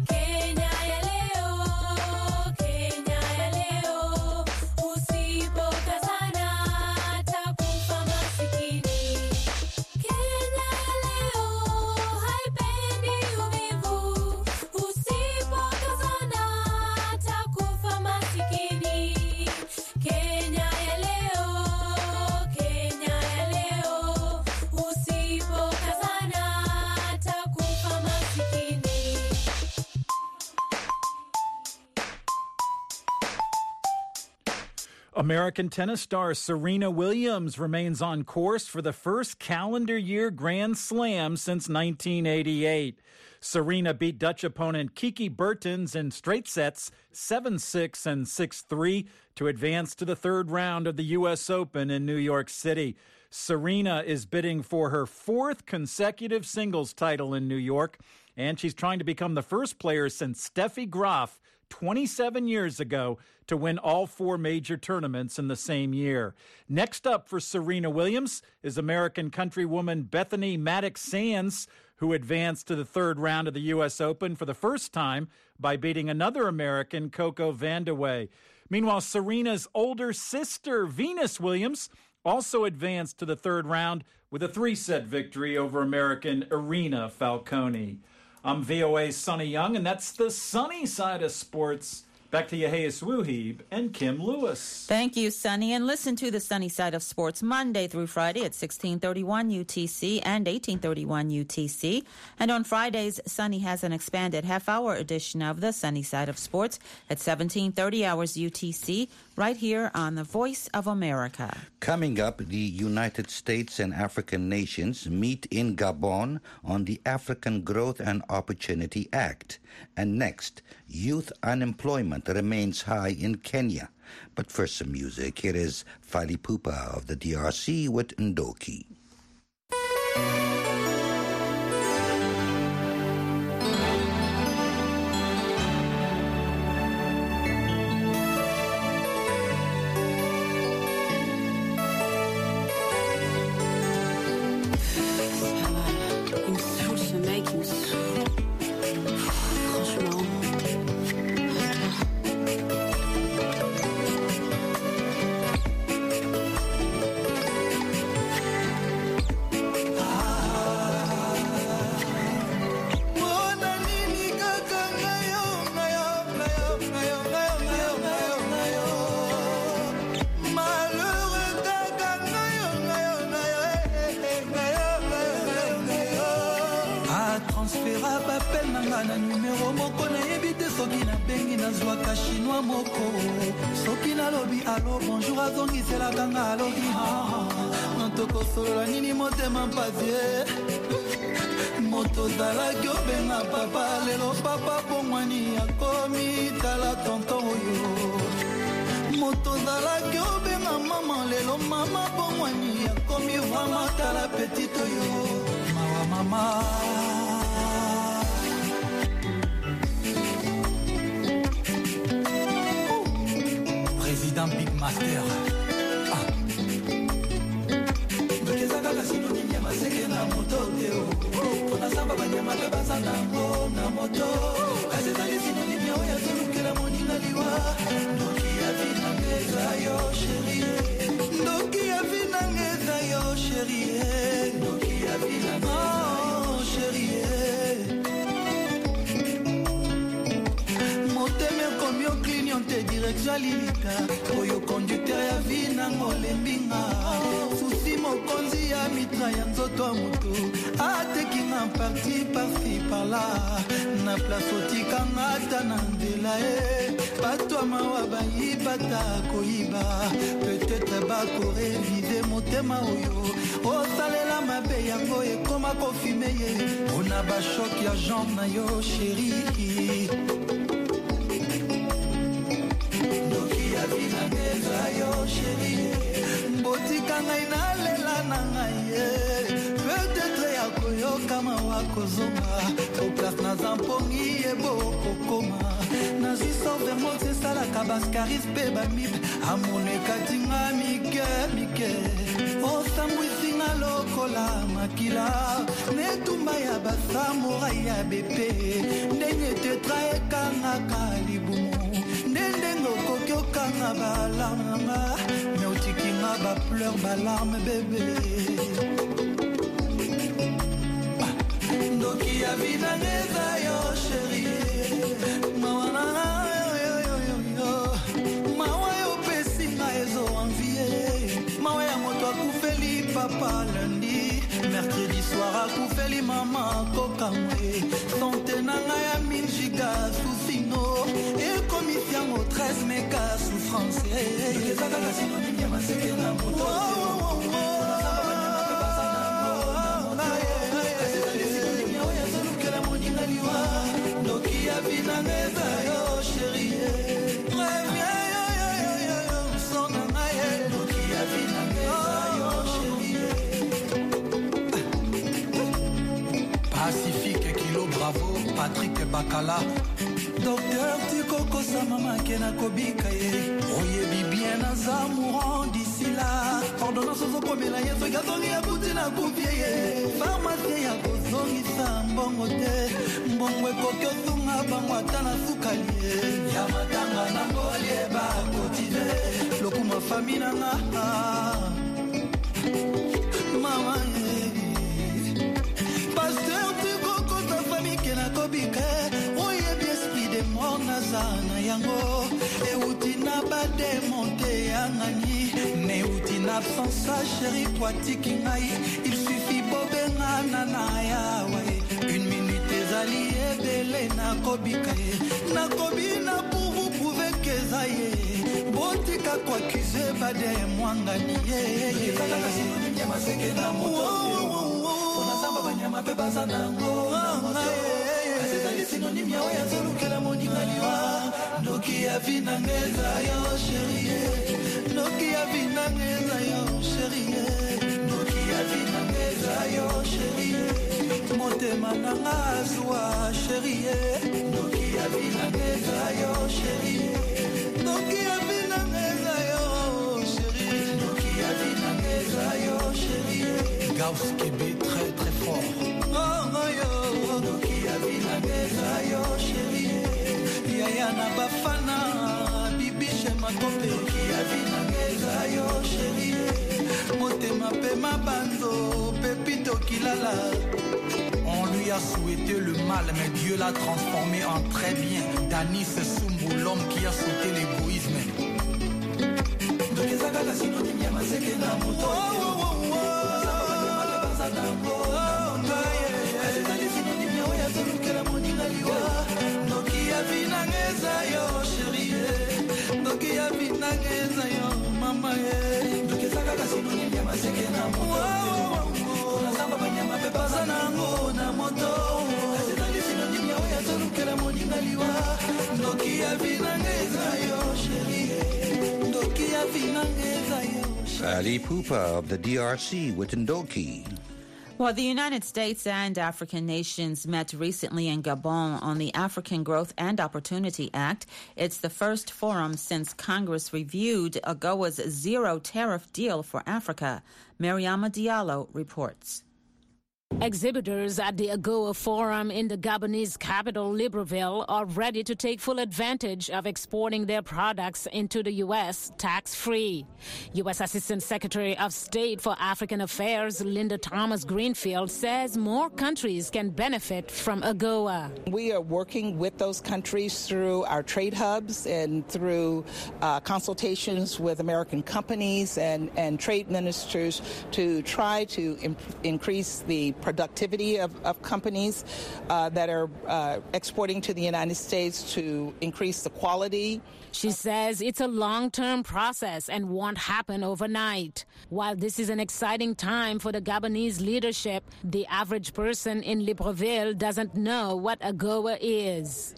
American tennis star Serena Williams remains on course for the first calendar year Grand Slam since nineteen eighty-eight. Serena beat Dutch opponent Kiki Bertens in straight sets seven six and six three to advance to the third round of the U S Open in New York City. Serena is bidding for her fourth consecutive singles title in New York, and she's trying to become the first player since Steffi Graf twenty-seven years ago to win all four major tournaments in the same year. Next up for Serena Williams is American countrywoman Bethany Maddox-Sands, who advanced to the third round of the U S Open for the first time by beating another American, Coco Vandeweghe. Meanwhile, Serena's older sister, Venus Williams, also advanced to the third round with a three-set victory over American Irina Falconi. I'm V O A's Sonny Young, and that's the sunny side of sports. Back to Yehias Wuhib and Kim Lewis. Thank you, Sonny. And listen to the Sunny Side of Sports Monday through Friday at sixteen thirty-one U T C and eighteen thirty-one U T C. And on Fridays, Sonny has an expanded half-hour edition of the Sunny Side of Sports at seventeen thirty hours U T C, right here on the Voice of America. Coming up, the United States and African nations meet in Gabon on the African Growth and Opportunity Act. And next, youth unemployment remains high in Kenya. But first, some music. Here is Fali Pupa of the D R C with Ndoki. Franchement. nga na numero moko nayebi te soki nabengi nazwaka chinois moko soki nalobi alo bonjour azongiselaka nga alobi natokosolola nini motema mpasie moto ozalaki obenga papa lelo papa bongwani akomi tala tonton oyo moto ozalaki obenga mama lelo mama bongwani akomi vraimen tala petite oyo mawa mama. Président Big Master ah. Ndokezaka kasino nini ya maseke na moto teo Pona samba banyama bebasa nango na moto Kasezali sino nini ya oya zolukela moninga liwa Ndoki ya vina ngeza yo chérie Ndoki ya vina ngeza yo chérie Ndoki ya vina ngeza yo chérie Moteme komi o clignonte direction lilita Oyo conducteur ya vina ngolembinga Susi mokonzi ya mitra ya nzoto ya moto Atekinga parti par-ci par-là Na place otikanga ata na nzela e Bato ya mawa bayibata koyiba Peut-être bakorevize motema oyo Osalela mabe yango ekoma konfime ye Ona bashoki ya jambe na yo chérie Vina ngeza yo chérie Mbotika ngai nalela na ngai Peut-être ya koyoka mawa kozonga Okas na zampongi ebo kokoma Nazi sort vers moi sesalaka baskaris pe bamip Amoneka tinga mike mike Osambwisinga lokola makila Netumba ya basamurai ya bepe Ndenge tetra ekangaka libumu Ndendengo kokyo kanga balarme Mais otikinga ba pleur balarme bébé Ndoki ya vina ngeza yo chérie Mawana yo yo yo yo Mawa yo pesinga ezo envie Mawa ya moto akufeli papa lundi Mercredi soir akufeli mama kokamwe Sante nanga ya mille giga soufino Et commission au treize méga souffrance Les agaka synonyme ya maseke na moto Ndoki ya vina ngeza yo chérie Reviens yo yo yo yo yo Sona ngaye Ndoki ya vina ngeza yo chérie Pacifique Kilo Bravo Patrick Bakala Docteur Tikoko sa mama kena kobika ye Oyebi bien naza mourant d'ici là Ordonnance ozokomela ye soki azongi ya buti na kupie ye Pharmacie ya kozongisa mbongo te Mbongo ekoki osunga bango ata na sukali ye Ya matanga na ngoli eba kotize Lokuma fami na nga Mama ye Pasteur Tikoko sa fami kena kobika ye Mort nazana yango Euti na bademonte yangani Ne uti na absence chérie poitiki ngai Il suffit bobenga na na yawe Une minute ezali ebele na kobika ye Na kobi na pour vous prouver que ça y est Botika kwa accuse bade mwangani ye Kaka sinoni nyama seke na moto Ona samba banyama beba zanango Kasezali sinoni miawe ya zolukela moninga liwa Ndoki ya vina ngeza yo chérie Ndoki ya vina ngeza yo chérie Ndoki ya vina ngeza yo chérie Motema nanga azwa chérie Ndoki ya vina ngeza yo chérie Ndoki ya vina ngeza yo chérie Ndoki ya vina ngeza yo chérie Gauss Kébé très très fort Oh yo Ndoki ya vina ngeza yo chérie Yaya na bafana bibishe makope Ndoki ya vina ngeza yo chérie Motema pe mabando pepito kilala On lui a souhaité le mal, mais Dieu l'a transformé en très bien. Danis Sumbu, l'homme qui a sauté l'égoïsme. na moto tunasamba banyama pepaza na ngo na moto asidali sinonimi ya oya zorukela moninga liwa ndoki ya vinangeza yo sheri ndoki ya vinangeza yo. Ali Pupa of the D R C with Ndoki. Well, the United States and African nations met recently in Gabon on the African Growth and Opportunity Act. It's the first forum since Congress reviewed AGOA's zero tariff deal for Africa. Mariama Diallo reports. Exhibitors at the AGOA Forum in the Gabonese capital, Libreville, are ready to take full advantage of exporting their products into the U S tax-free. U S Assistant Secretary of State for African Affairs, Linda Thomas Greenfield, says more countries can benefit from AGOA. We are working with those countries through our trade hubs and through uh, consultations with American companies and, and trade ministers to try to imp- increase the productivity of, of companies uh, that are uh, exporting to the United States, to increase the quality. She says it's a long-term process and won't happen overnight. While this is an exciting time for the Gabonese leadership, the average person in Libreville doesn't know what AGOA is.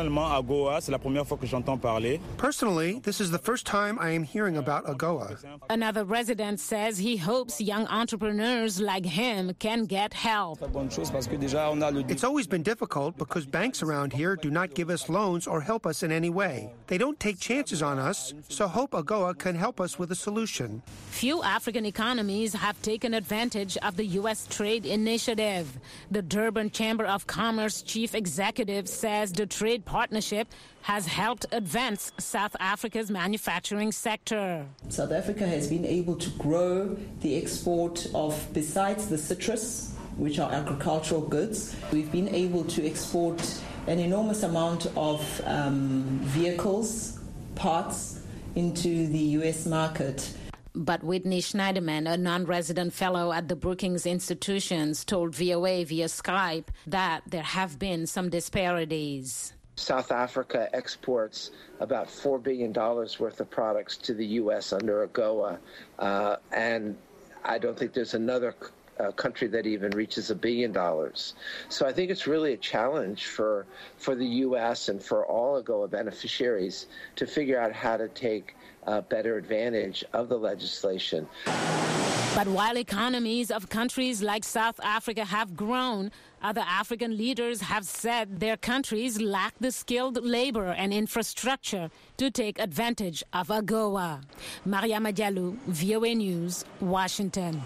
Personally, this is the first time I am hearing about AGOA. Another resident says he hopes young entrepreneurs like him can get help. It's always been difficult because banks around here do not give us loans or help us in any way. They don't take chances on us, so hope AGOA can help us with a solution. Few African economies have taken advantage of the U S trade initiative. The Durban Chamber of Commerce chief executive says the trade partnership has helped advance South Africa's manufacturing sector. South Africa has been able to grow the export of, besides the citrus, which are agricultural goods, we've been able to export an enormous amount of um, vehicles, parts, into the U S market. But Whitney Schneiderman, a non-resident fellow at the Brookings Institutions, told V O A via Skype that there have been some disparities. South Africa exports about four billion dollars worth of products to the U S under AGOA, uh, and I don't think there's another uh, country that even reaches a billion dollars. So I think it's really a challenge for, for the U S and for all AGOA beneficiaries to figure out how to take uh, better advantage of the legislation. But while economies of countries like South Africa have grown, other African leaders have said their countries lack the skilled labor and infrastructure to take advantage of AGOA. Mariama Diallo, V O A News, Washington.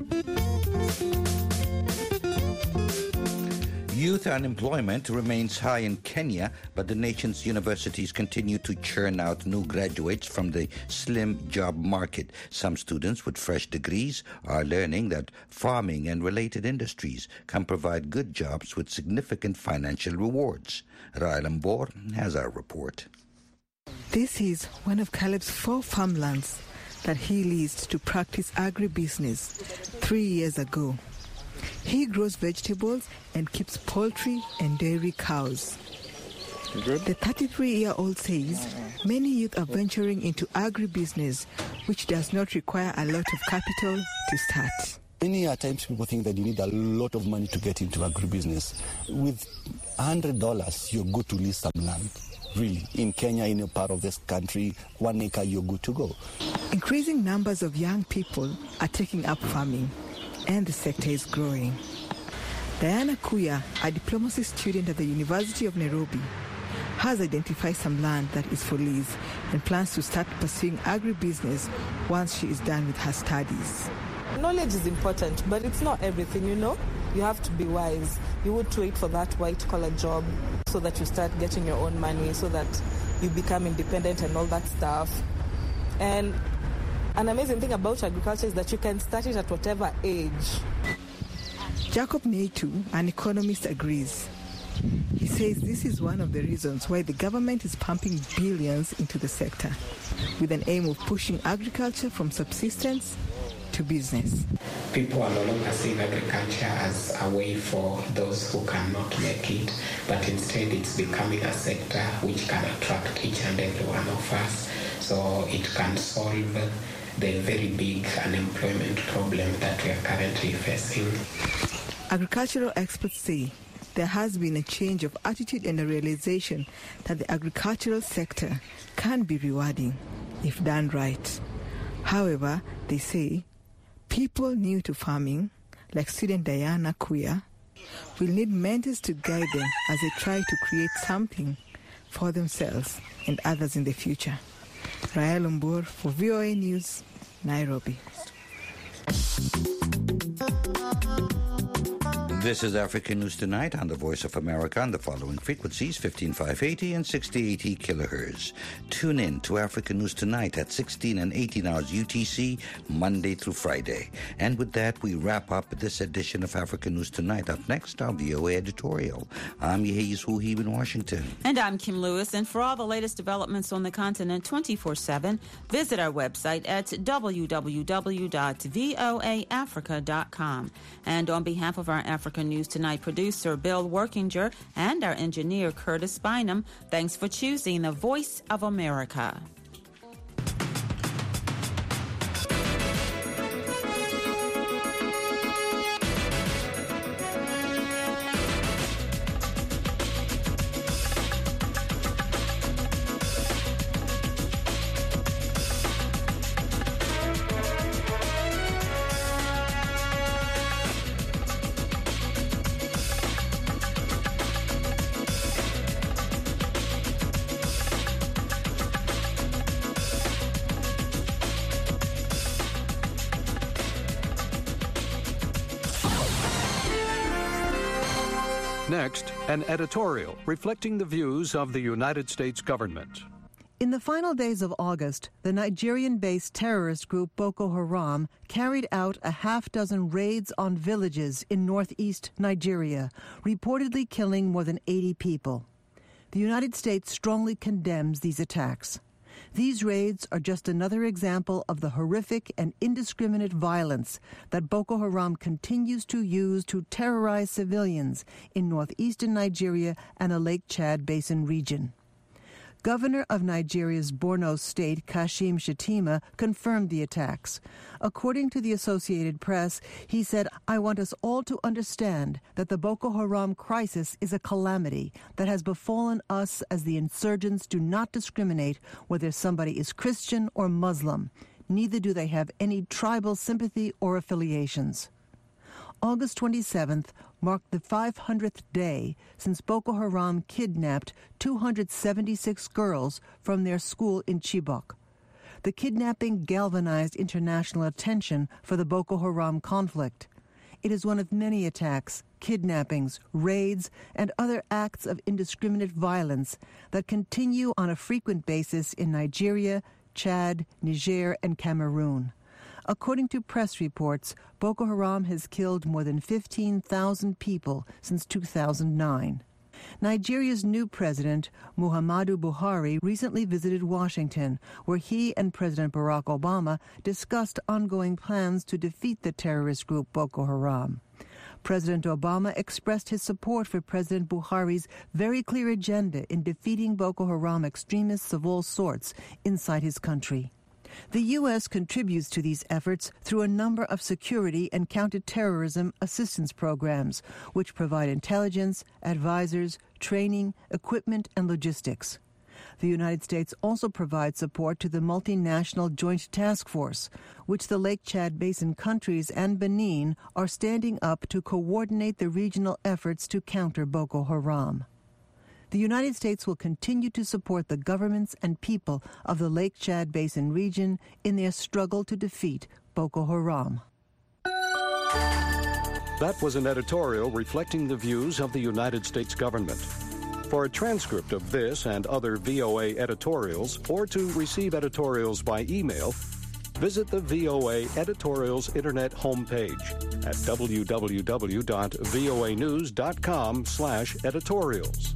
Youth unemployment remains high in Kenya, but the nation's universities continue to churn out new graduates from the slim job market. Some students with fresh degrees are learning that farming and related industries can provide good jobs with significant financial rewards. Rael Mbor has our report. This is one of Caleb's four farmlands that he leased to practice agribusiness three years ago. He grows vegetables and keeps poultry and dairy cows. Good. The thirty-three-year-old says many youth are venturing into agribusiness, which does not require a lot of capital to start. Many times people think that you need a lot of money to get into agribusiness. With one hundred dollars, you're good to lease some land. Really, in Kenya, in a part of this country, one acre, you're good to go. Increasing numbers of young people are taking up farming, and the sector is growing. Diana Kuya, a diplomacy student at the University of Nairobi, has identified some land that is for lease and plans to start pursuing agribusiness once she is done with her studies. Knowledge is important, but it's not everything, you know. You have to be wise. You would wait for that white-collar job so that you start getting your own money, so that you become independent and all that stuff. And an amazing thing about agriculture is that you can start it at whatever age. Jacob Neitu, an economist, agrees. He says this is one of the reasons why the government is pumping billions into the sector, with an aim of pushing agriculture from subsistence to business. People are no longer seeing agriculture as a way for those who cannot make it, but instead it's becoming a sector which can attract each and every one of us. So it can solve the very big unemployment problem that we are currently facing. Agricultural experts say there has been a change of attitude and a realization that the agricultural sector can be rewarding if done right. However, they say people new to farming, like student Diana Kuya, will need mentors to guide them as they try to create something for themselves and others in the future. Rael Umbur for V O A News, Nairobi. This is African News Tonight on the Voice of America on the following frequencies, fifteen five eighty and sixty eighty kilohertz. Tune in to African News Tonight at sixteen and eighteen hours U T C, Monday through Friday. And with that, we wrap up this edition of African News Tonight. Up next, our V O A editorial. I'm Yehiz Huhib in Washington. And I'm Kim Lewis. And for all the latest developments on the continent twenty-four seven, visit our website at w w w dot voa africa dot com. And on behalf of our African News Tonight producer Bill Workinger and our engineer Curtis Bynum, thanks for choosing the Voice of America. Next, an editorial reflecting the views of the United States government. In the final days of August, the Nigerian-based terrorist group Boko Haram carried out a half dozen raids on villages in northeast Nigeria, reportedly killing more than eighty people. The United States strongly condemns these attacks. These raids are just another example of the horrific and indiscriminate violence that Boko Haram continues to use to terrorize civilians in northeastern Nigeria and the Lake Chad Basin region. Governor of Nigeria's Borno State, Kashim Shettima, confirmed the attacks. According to the Associated Press, he said, "I want us all to understand that the Boko Haram crisis is a calamity that has befallen us as the insurgents do not discriminate whether somebody is Christian or Muslim. Neither do they have any tribal sympathy or affiliations." August twenty-seventh marked the five hundredth day since Boko Haram kidnapped two hundred seventy-six girls from their school in Chibok. The kidnapping galvanized international attention for the Boko Haram conflict. It is one of many attacks, kidnappings, raids, and other acts of indiscriminate violence that continue on a frequent basis in Nigeria, Chad, Niger, and Cameroon. According to press reports, Boko Haram has killed more than fifteen thousand people since two thousand nine. Nigeria's new president, Muhammadu Buhari, recently visited Washington, where he and President Barack Obama discussed ongoing plans to defeat the terrorist group Boko Haram. President Obama expressed his support for President Buhari's very clear agenda in defeating Boko Haram extremists of all sorts inside his country. The U S contributes to these efforts through a number of security and counterterrorism assistance programs, which provide intelligence, advisors, training, equipment, and logistics. The United States also provides support to the multinational Joint Task Force, which the Lake Chad Basin countries and Benin are standing up to coordinate the regional efforts to counter Boko Haram. The United States will continue to support the governments and people of the Lake Chad Basin region in their struggle to defeat Boko Haram. That was an editorial reflecting the views of the United States government. For a transcript of this and other V O A editorials, or to receive editorials by email, visit the V O A Editorials Internet homepage at w w w dot voa news dot com slash editorials.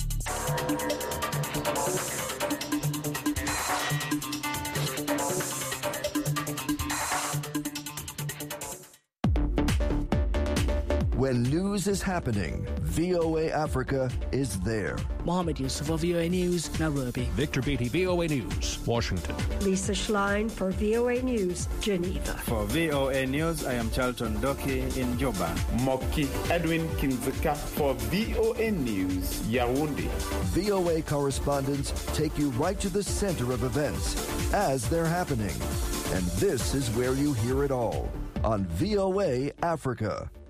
When news is happening, V O A Africa is there. Mohammed Yusuf of V O A News, Nairobi. Victor Beatty, V O A News, Washington. Lisa Schlein for V O A News, Geneva. For V O A News, I am Charlton Doki in Juba. Moki Edwin Kinzika for V O A News, Yaoundé. V O A correspondents take you right to the center of events as they're happening. And this is where you hear it all on V O A Africa.